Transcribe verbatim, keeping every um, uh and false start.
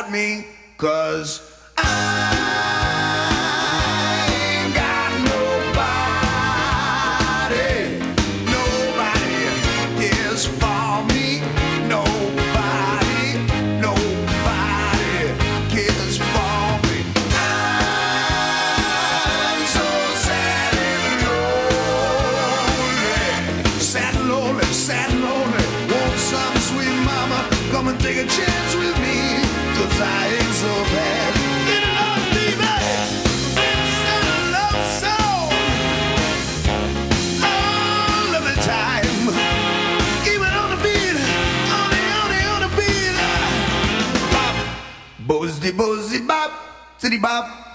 got me, 'cause I ain't got nobody. Nobody cares for me. Nobody, nobody cares for me. I'm so sad and lonely. Sad and lonely, sad and lonely. Want some sweet mama come and take a chance with me, 'cause I ain't so bad. Get it on, baby. It's a love song. Oh, love the time. Keep it on the beat. On the, on the, on the beat. Bop. Bozzy, bozzy, bop. City bop.